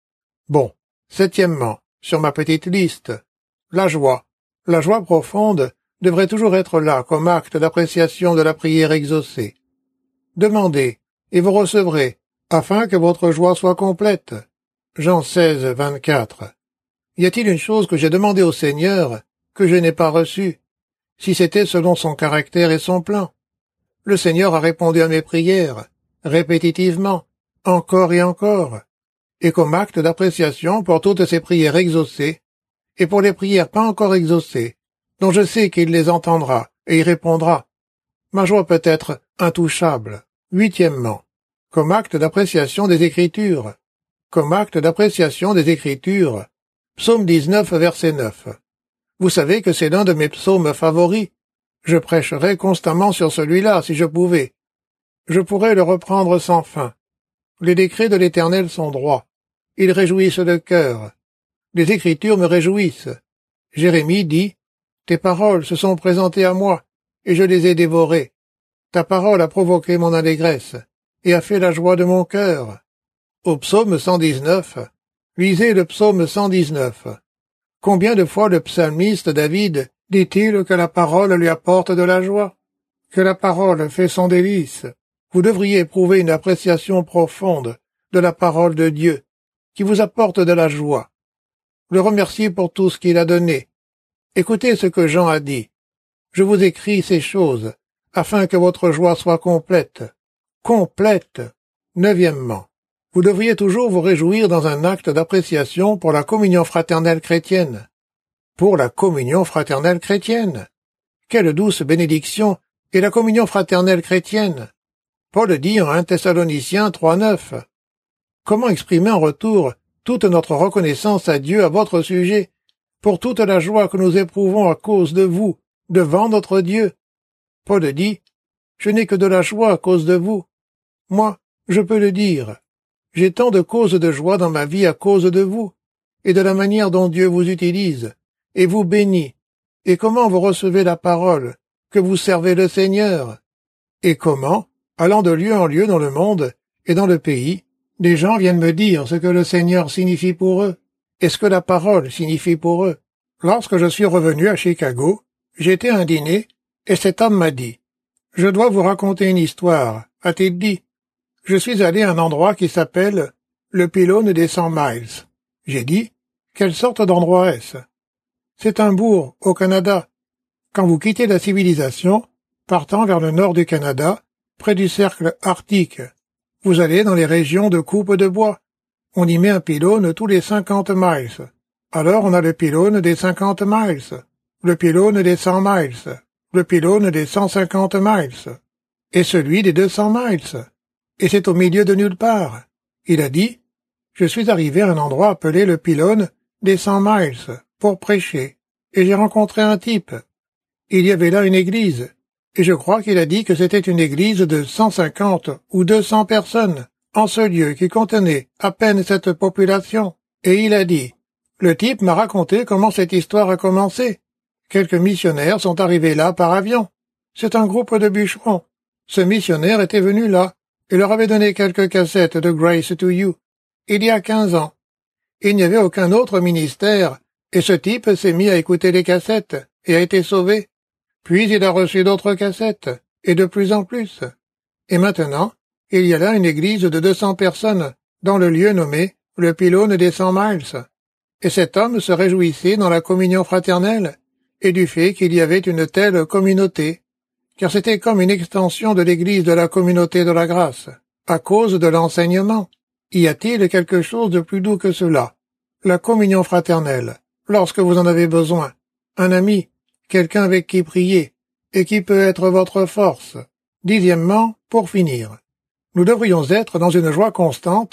Bon, septièmement, sur ma petite liste, la joie. La joie profonde devrait toujours être là comme acte d'appréciation de la prière exaucée. Demandez, et vous recevrez, afin que votre joie soit complète. Jean seize, vingt-quatre. Y a-t-il une chose que j'ai demandé au Seigneur que je n'ai pas reçue, si c'était selon son caractère et son plan? Le Seigneur a répondu à mes prières, répétitivement, encore et encore, et comme acte d'appréciation pour toutes ces prières exaucées, et pour les prières pas encore exaucées, dont je sais qu'il les entendra et y répondra. Ma joie peut être intouchable. Huitièmement, comme acte d'appréciation des Écritures. Comme acte d'appréciation des Écritures. Psaume dix-neuf, verset neuf. Vous savez que c'est l'un de mes psaumes favoris. Je prêcherais constamment sur celui-là, si je pouvais. Je pourrais le reprendre sans fin. Les décrets de l'Éternel sont droits. Ils réjouissent le cœur. Les Écritures me réjouissent. Jérémie dit, « Tes paroles se sont présentées à moi, et je les ai dévorées. Ta parole a provoqué mon allégresse, et a fait la joie de mon cœur. » Au psaume cent dix-neuf, lisez le psaume cent dix-neuf. Combien de fois le psalmiste David dit-il que la parole lui apporte de la joie, que la parole fait son délice? Vous devriez éprouver une appréciation profonde de la parole de Dieu, qui vous apporte de la joie. Le remercier pour tout ce qu'il a donné. Écoutez ce que Jean a dit. Je vous écris ces choses, afin que votre joie soit complète. Complète. Neuvièmement. Vous devriez toujours vous réjouir dans un acte d'appréciation pour la communion fraternelle chrétienne. Pour la communion fraternelle chrétienne. Quelle douce bénédiction est la communion fraternelle chrétienne. Paul dit en un Thessaloniciens trois neuf. Comment exprimer en retour toute notre reconnaissance à Dieu à votre sujet, pour toute la joie que nous éprouvons à cause de vous, devant notre Dieu? Paul dit, « Je n'ai que de la joie à cause de vous. » Moi, je peux le dire. J'ai tant de causes de joie dans ma vie à cause de vous, et de la manière dont Dieu vous utilise, et vous bénit, et comment vous recevez la parole, que vous servez le Seigneur, et comment, allant de lieu en lieu dans le monde et dans le pays, des gens viennent me dire ce que le Seigneur signifie pour eux, et ce que la parole signifie pour eux. Lorsque je suis revenu à Chicago, j'étais à un dîner, et cet homme m'a dit, « Je dois vous raconter une histoire, » a-t-il dit. Je suis allé à un endroit qui s'appelle le pylône des cent miles. J'ai dit, « Quelle sorte d'endroit est-ce » ? C'est un bourg, au Canada. Quand vous quittez la civilisation, partant vers le nord du Canada, près du cercle arctique, vous allez dans les régions de coupe de bois. On y met un pylône tous les cinquante miles. Alors on a le pylône des cinquante miles, le pylône des cent miles, le pylône des cent cinquante miles, et celui des deux cents miles. Et c'est au milieu de nulle part. Il a dit, « Je suis arrivé à un endroit appelé le pylône des cent miles pour prêcher, et j'ai rencontré un type. Il y avait là une église, et je crois qu'il a dit que c'était une église de cent cinquante ou deux cents personnes, en ce lieu qui contenait à peine cette population. Et il a dit, le type m'a raconté comment cette histoire a commencé. Quelques missionnaires sont arrivés là par avion. C'est un groupe de bûcherons. Ce missionnaire était venu là, et leur avait donné quelques cassettes de Grace to You, il y a quinze ans. Il n'y avait aucun autre ministère, et ce type s'est mis à écouter les cassettes, et a été sauvé. Puis il a reçu d'autres cassettes, et de plus en plus. Et maintenant, il y a là une église de deux cents personnes, dans le lieu nommé le pylône des cent miles. Et cet homme se réjouissait dans la communion fraternelle, et du fait qu'il y avait une telle communauté, car c'était comme une extension de l'église de la communauté de la grâce, à cause de l'enseignement. Y a-t-il quelque chose de plus doux que cela? La communion fraternelle, lorsque vous en avez besoin, un ami, quelqu'un avec qui prier, et qui peut être votre force. Dixièmement, pour finir, nous devrions être dans une joie constante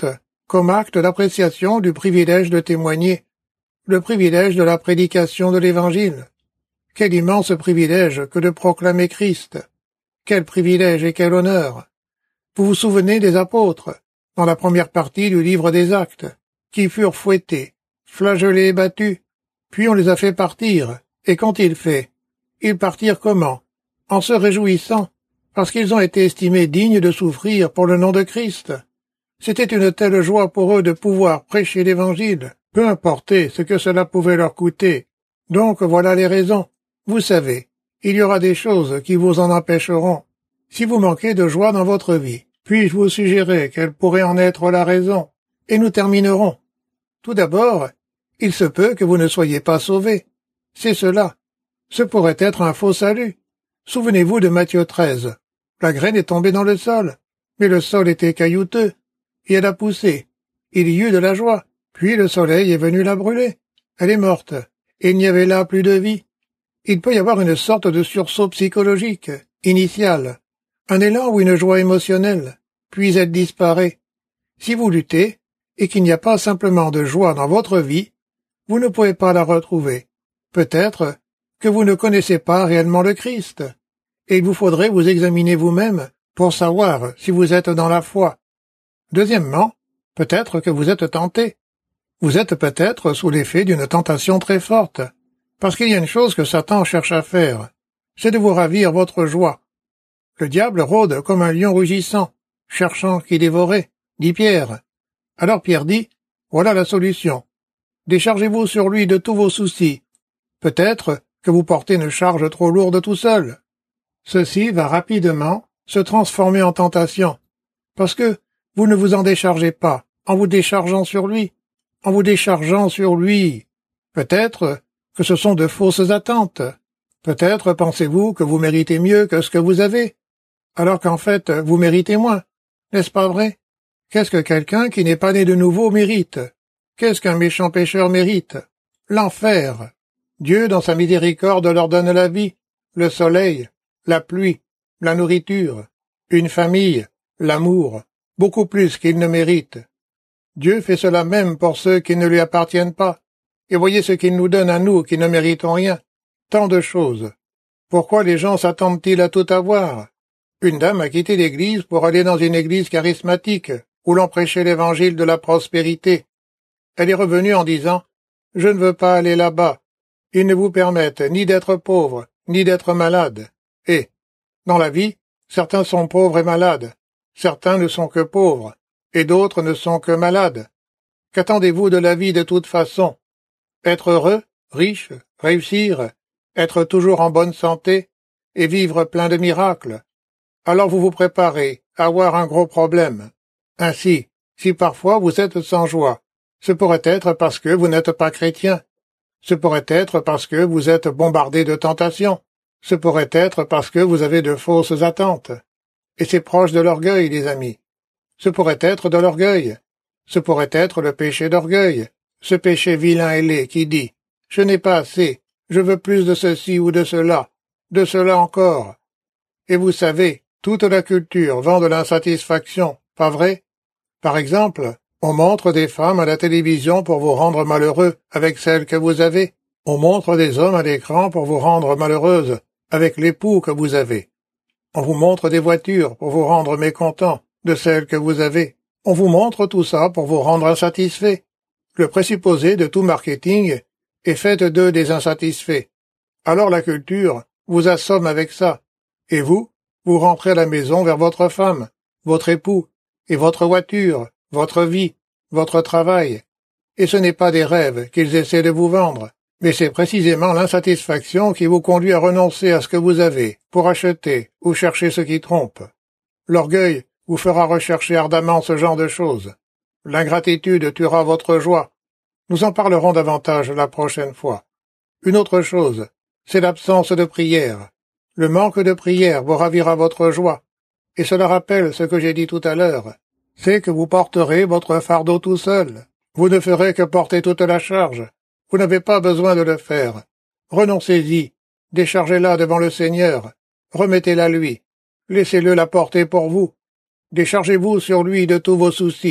comme acte d'appréciation du privilège de témoigner, le privilège de la prédication de l'Évangile. Quel immense privilège que de proclamer Christ! Quel privilège et quel honneur! Vous vous souvenez des apôtres, dans la première partie du livre des Actes, qui furent fouettés, flagellés et battus, puis on les a fait partir, et qu'ont-ils fait? Ils partirent comment? En se réjouissant, parce qu'ils ont été estimés dignes de souffrir pour le nom de Christ. C'était une telle joie pour eux de pouvoir prêcher l'Évangile, peu importe ce que cela pouvait leur coûter. Donc voilà les raisons. Vous savez, il y aura des choses qui vous en empêcheront. Si vous manquez de joie dans votre vie, puis-je vous suggérer quelle pourrait en être la raison? Et nous terminerons. Tout d'abord, il se peut que vous ne soyez pas sauvés. C'est cela. Ce pourrait être un faux salut. Souvenez-vous de Matthieu treize. La graine est tombée dans le sol, mais le sol était caillouteux, et elle a poussé. Il y eut de la joie, puis le soleil est venu la brûler. Elle est morte, et il n'y avait là plus de vie. Il peut y avoir une sorte de sursaut psychologique, initial, un élan ou une joie émotionnelle, puis elle disparaît. Si vous luttez, et qu'il n'y a pas simplement de joie dans votre vie, vous ne pouvez pas la retrouver. Peut-être que vous ne connaissez pas réellement le Christ, et il vous faudrait vous examiner vous-même pour savoir si vous êtes dans la foi. Deuxièmement, peut-être que vous êtes tenté. Vous êtes peut-être sous l'effet d'une tentation très forte, parce qu'il y a une chose que Satan cherche à faire, c'est de vous ravir votre joie. Le diable rôde comme un lion rugissant, cherchant qui dévorer, dit Pierre. Alors Pierre dit, voilà la solution. Déchargez-vous sur lui de tous vos soucis. Peut-être que vous portez une charge trop lourde tout seul. Ceci va rapidement se transformer en tentation, parce que vous ne vous en déchargez pas en vous déchargeant sur lui, en vous déchargeant sur lui. Peut-être que ce sont de fausses attentes. Peut-être pensez-vous que vous méritez mieux que ce que vous avez, alors qu'en fait vous méritez moins. N'est-ce pas vrai? Qu'est-ce que quelqu'un qui n'est pas né de nouveau mérite? Qu'est-ce qu'un méchant pécheur mérite? L'enfer. Dieu, dans sa miséricorde, leur donne la vie, le soleil, la pluie, la nourriture, une famille, l'amour, beaucoup plus qu'ils ne méritent. Dieu fait cela même pour ceux qui ne lui appartiennent pas. Et voyez ce qu'il nous donne à nous qui ne méritons rien. Tant de choses. Pourquoi les gens s'attendent-ils à tout avoir? Une dame a quitté l'église pour aller dans une église charismatique, où l'on prêchait l'évangile de la prospérité. Elle est revenue en disant « Je ne veux pas aller là-bas. Ils ne vous permettent ni d'être pauvre, ni d'être malade. » Et, dans la vie, certains sont pauvres et malades, certains ne sont que pauvres, et d'autres ne sont que malades. Qu'attendez-vous de la vie de toute façon? Être heureux, riche, réussir, être toujours en bonne santé, et vivre plein de miracles. Alors vous vous préparez à avoir un gros problème. Ainsi, si parfois vous êtes sans joie, ce pourrait être parce que vous n'êtes pas chrétien. Ce pourrait être parce que vous êtes bombardé de tentations. Ce pourrait être parce que vous avez de fausses attentes. Et c'est proche de l'orgueil, les amis. Ce pourrait être de l'orgueil. Ce pourrait être le péché d'orgueil. Ce péché vilain et laid qui dit « Je n'ai pas assez, je veux plus de ceci ou de cela, de cela encore. » Et vous savez, toute la culture vend de l'insatisfaction, pas vrai? Par exemple, on montre des femmes à la télévision pour vous rendre malheureux avec celles que vous avez. On montre des hommes à l'écran pour vous rendre malheureuse avec l'époux que vous avez. On vous montre des voitures pour vous rendre mécontent de celles que vous avez. On vous montre tout ça pour vous rendre insatisfait. Le présupposé de tout marketing est fait d'eux des insatisfaits. Alors la culture vous assomme avec ça. Et vous, vous rentrez à la maison vers votre femme, votre époux, et votre voiture, votre vie, votre travail. Et ce n'est pas des rêves qu'ils essaient de vous vendre, mais c'est précisément l'insatisfaction qui vous conduit à renoncer à ce que vous avez pour acheter ou chercher ce qui trompe. L'orgueil vous fera rechercher ardemment ce genre de choses. L'ingratitude tuera votre joie. Nous en parlerons davantage la prochaine fois. Une autre chose, c'est l'absence de prière. Le manque de prière vous ravira votre joie. Et cela rappelle ce que j'ai dit tout à l'heure. C'est que vous porterez votre fardeau tout seul. Vous ne ferez que porter toute la charge. Vous n'avez pas besoin de le faire. Renoncez-y. Déchargez-la devant le Seigneur. Remettez-la lui. Laissez-le la porter pour vous. Déchargez-vous sur lui de tous vos soucis.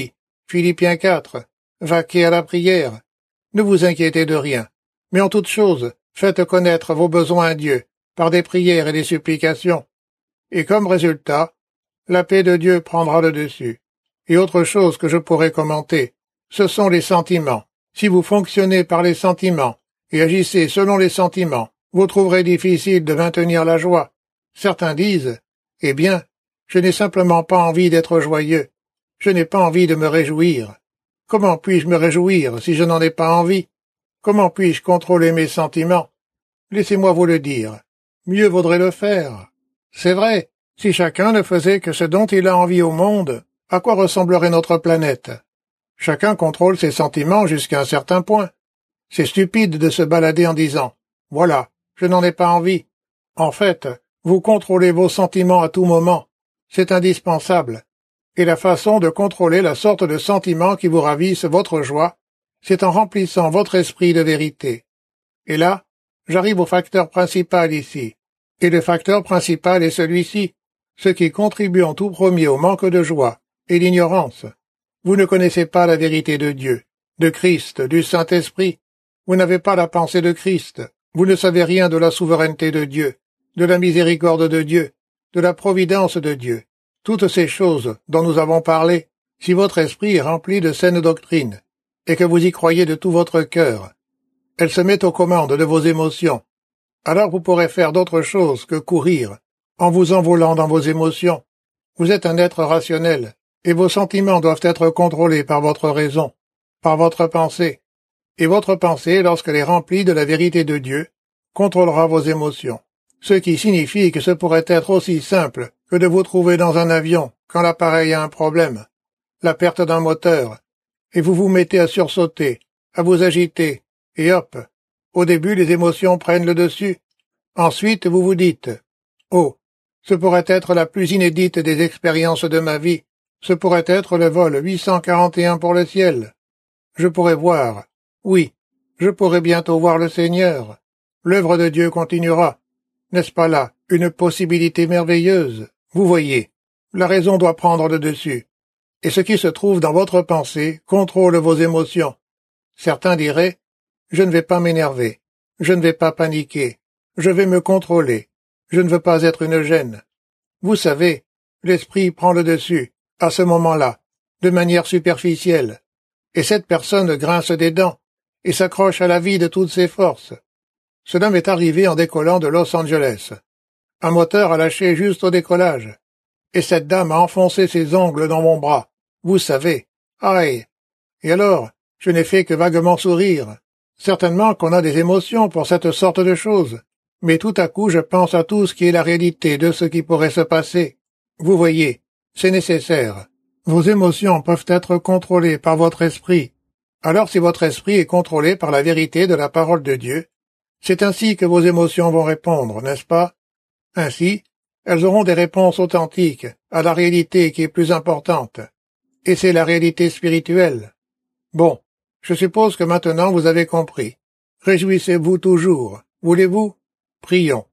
Philippiens quatre. Vaquez à la prière. Ne vous inquiétez de rien. Mais en toute chose, faites connaître vos besoins à Dieu, par des prières et des supplications. Et comme résultat, la paix de Dieu prendra le dessus. Et autre chose que je pourrais commenter, ce sont les sentiments. Si vous fonctionnez par les sentiments et agissez selon les sentiments, vous trouverez difficile de maintenir la joie. Certains disent, eh bien, je n'ai simplement pas envie d'être joyeux. Je n'ai pas envie de me réjouir. Comment puis-je me réjouir si je n'en ai pas envie? Comment puis-je contrôler mes sentiments? Laissez-moi vous le dire. Mieux vaudrait le faire. C'est vrai, si chacun ne faisait que ce dont il a envie au monde, à quoi ressemblerait notre planète? Chacun contrôle ses sentiments jusqu'à un certain point. C'est stupide de se balader en disant « Voilà, je n'en ai pas envie ». En fait, vous contrôlez vos sentiments à tout moment. C'est indispensable. Et la façon de contrôler la sorte de sentiments qui vous ravissent votre joie, c'est en remplissant votre esprit de vérité. Et là, j'arrive au facteur principal ici. Et le facteur principal est celui-ci, ce qui contribue en tout premier au manque de joie et l'ignorance. Vous ne connaissez pas la vérité de Dieu, de Christ, du Saint-Esprit. Vous n'avez pas la pensée de Christ. Vous ne savez rien de la souveraineté de Dieu, de la miséricorde de Dieu, de la providence de Dieu. Toutes ces choses dont nous avons parlé, si votre esprit est rempli de saine doctrine, et que vous y croyez de tout votre cœur, elles se mettent aux commandes de vos émotions. Alors vous pourrez faire d'autre chose que courir, en vous envolant dans vos émotions. Vous êtes un être rationnel, et vos sentiments doivent être contrôlés par votre raison, par votre pensée. Et votre pensée, lorsqu'elle est remplie de la vérité de Dieu, contrôlera vos émotions. Ce qui signifie que ce pourrait être aussi simple que de vous trouver dans un avion quand l'appareil a un problème, la perte d'un moteur, et vous vous mettez à sursauter, à vous agiter, et hop, au début les émotions prennent le dessus. Ensuite vous vous dites « Oh, ce pourrait être la plus inédite des expériences de ma vie, ce pourrait être le vol huit cent quarante et un pour le ciel. Je pourrais voir, oui, je pourrais bientôt voir le Seigneur. L'œuvre de Dieu continuera. N'est-ce pas là une possibilité merveilleuse? Vous voyez, la raison doit prendre le dessus. Et ce qui se trouve dans votre pensée contrôle vos émotions. Certains diraient, je ne vais pas m'énerver, je ne vais pas paniquer, je vais me contrôler, je ne veux pas être une gêne. Vous savez, l'esprit prend le dessus, à ce moment-là, de manière superficielle, et cette personne grince des dents, et s'accroche à la vie de toutes ses forces. Cela m'est arrivé en décollant de Los Angeles. Un moteur a lâché juste au décollage, et cette dame a enfoncé ses ongles dans mon bras. Vous savez, aïe. Et alors, je n'ai fait que vaguement sourire. Certainement qu'on a des émotions pour cette sorte de choses, mais tout à coup je pense à tout ce qui est la réalité de ce qui pourrait se passer. Vous voyez, c'est nécessaire. Vos émotions peuvent être contrôlées par votre esprit. Alors si votre esprit est contrôlé par la vérité de la parole de Dieu, c'est ainsi que vos émotions vont répondre, n'est-ce pas? Ainsi, elles auront des réponses authentiques à la réalité qui est plus importante. Et c'est la réalité spirituelle. Bon, je suppose que maintenant vous avez compris. Réjouissez-vous toujours. Voulez-vous? Prions.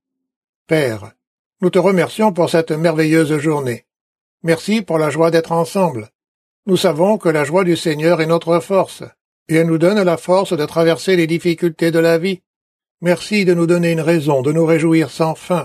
Père, nous te remercions pour cette merveilleuse journée. Merci pour la joie d'être ensemble. Nous savons que la joie du Seigneur est notre force, et elle nous donne la force de traverser les difficultés de la vie. Merci de nous donner une raison de nous réjouir sans fin.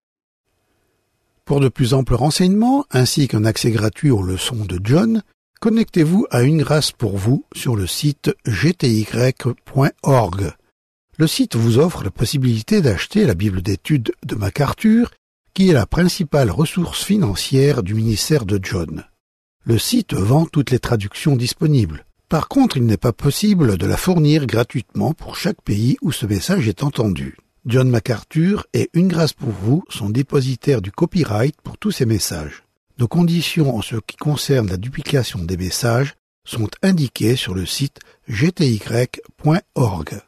Pour de plus amples renseignements, ainsi qu'un accès gratuit aux leçons de John, connectez-vous à Une Grâce pour vous sur le site g t y point org. Le site vous offre la possibilité d'acheter la Bible d'études de MacArthur, qui est la principale ressource financière du ministère de John. Le site vend toutes les traductions disponibles. Par contre, il n'est pas possible de la fournir gratuitement pour chaque pays où ce message est entendu. John MacArthur et Une Grâce pour vous sont dépositaires du copyright pour tous ces messages. Nos conditions en ce qui concerne la duplication des messages sont indiquées sur le site g t y point org.